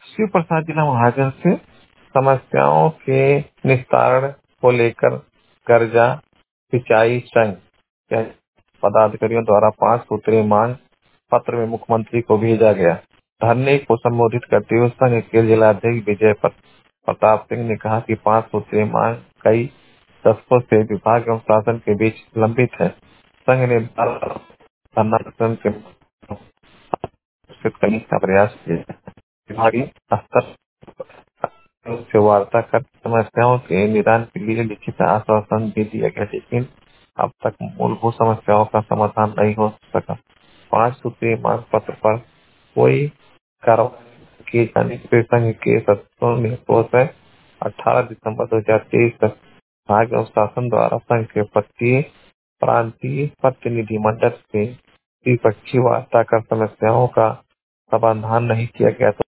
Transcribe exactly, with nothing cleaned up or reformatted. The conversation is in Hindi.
शिव प्रसाद जिला महाजन से समस्याओं के निस्तारण को लेकर कर्जा सिंचाई संघ के पदाधिकारियों द्वारा पांच सूत्रीय मांग पत्र में मुख्यमंत्री को भेजा गया। धरने को संबोधित करते हुए संघ के जिलाध्यक्ष विजय प्रताप सिंह ने कहा कि पांच सूत्रीय मांग कई दशकों से विभाग एवं शासन के बीच लंबित है। संघ ने धरना प्रदर्शन के करने का प्रयास किया। विभागीय स्तर से वार्ता कर समस्याओं के निदान के लिए लिखित आश्वासन भी दिया गया, लेकिन अब तक मूलभूत समस्याओं का समाधान नहीं हो सका। पांच सूत्रीय मांग पत्र पर कोई कार्रवाई किए जाने से संघ के सदस्यों ने दो से अठारह दिसंबर दो हजार तेईस तक विभाग एवं शासन द्वारा संघ के पत्तीय प्रांतीय प्रतिनिधि मंडल से द्विपक्षीय वार्ता कर समस्याओं का समाधान नहीं किया गया।